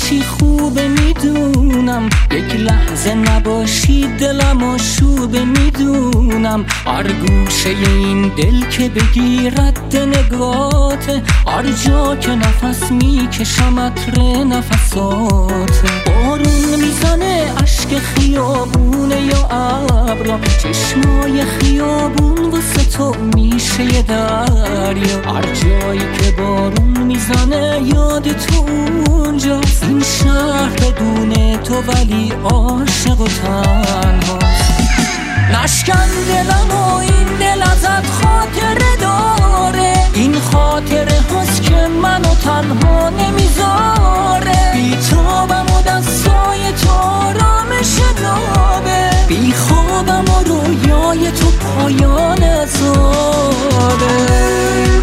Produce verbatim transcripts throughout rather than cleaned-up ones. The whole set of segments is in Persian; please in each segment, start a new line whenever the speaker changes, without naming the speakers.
باشی خوبه میدونم، یک لحظه نباشی دلم آشوبه میدونم. هر گوشه این دل که بگیرد نگاته، هر جا که نفس میکشم عطر نفساته. بارون میزنه اشک خیابونه یا ابرا، چشمای خیابون واسه تو میشه یه دریا. هر جایی که بارون میزنه یاد تو اونجاست، این شهر بدون تو ولی عاشق و تنهاست. نشکن دلم و این دل ازت خاطره داره، این خاطره هست که منو تنها نمیذاره. بی تابم و دستای تو آرامش نابه، بی خوابم و رویای تو پایان عذابه.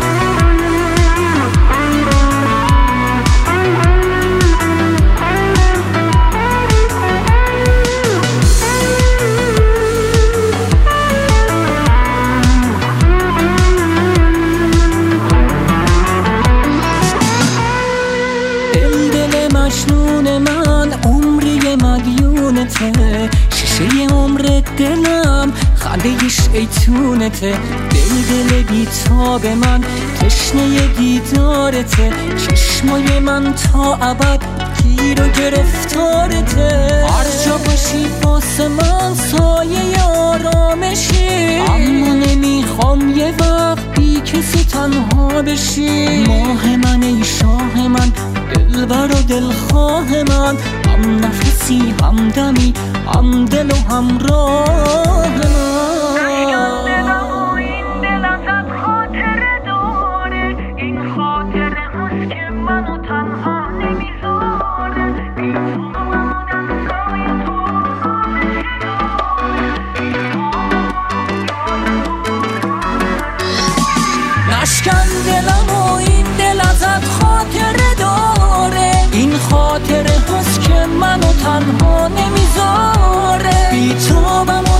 مجنون من عمری مدیونته، شیشه عمر دلم خنده شیطونته. دل دل بیتاب من تشنه دیدارته، چشمای من تا ابد گیر و گرفتارته. هر جا باشی واسه من سایه آرامشی، اما نمیخوام یه وقت بی کسی تنها بشی. ماه من ای شاه من، دلبر و دلخواه من، هم نفسی هم دمی هم دل و هم راه من. نشکن دلم و این دل ازت خاطره داره، این خاطره هست که منو تنها نمیذاره. بی تابم